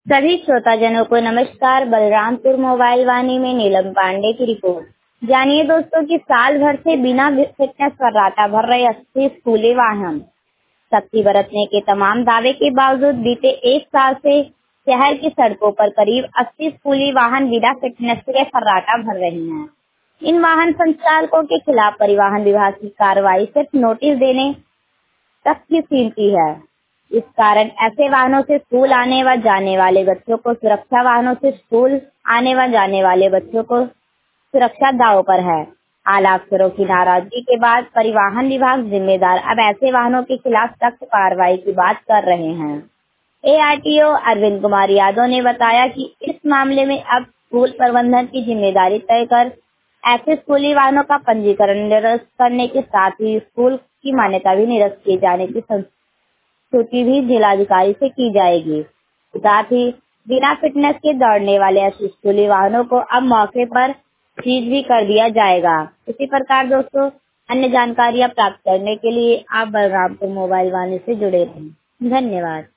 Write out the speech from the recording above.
सभी श्रोताजनों को नमस्कार। बलरामपुर मोबाइल वाणी में नीलम पांडे की रिपोर्ट। जानिए दोस्तों कि साल भर से बिना फिटनेस फर्राटा भर रहे 80 स्कूली वाहन सख्ती बरतने के तमाम दावे के बावजूद बीते एक साल से शहर की सड़कों पर करीब 80 स्कूली वाहन बिना फिटनेस के फर्राटा भर रहे हैं। इन वाहन संचालकों के खिलाफ परिवहन विभाग की कार्रवाई सिर्फ नोटिस देने तक की सीमित है। इस कारण ऐसे वाहनों से स्कूल आने व जाने वाले बच्चों को सुरक्षा वाहनों से स्कूल आने व जाने वाले बच्चों को सुरक्षा दांव पर है। आला अफसरों की नाराजगी के बाद परिवहन विभाग जिम्मेदार अब ऐसे वाहनों के खिलाफ सख्त कार्रवाई की बात कर रहे हैं। एआरटीओ अरविंद कुमार यादव ने बताया कि इस मामले में अब स्कूल प्रबंधन की जिम्मेदारी तय कर ऐसे स्कूली वाहनों का पंजीकरण निरस्त करने के साथ ही स्कूल की मान्यता भी निरस्त किए जाने की सूची भी जिलाधिकारी से की जाएगी। साथ ही बिना फिटनेस के दौड़ने वाले ऐसे स्कूली वाहनों को अब मौके पर सीज भी कर दिया जाएगा। इसी प्रकार दोस्तों अन्य जानकारियां प्राप्त करने के लिए आप बलरामपुर मोबाइल वाणी से जुड़े रहें। धन्यवाद।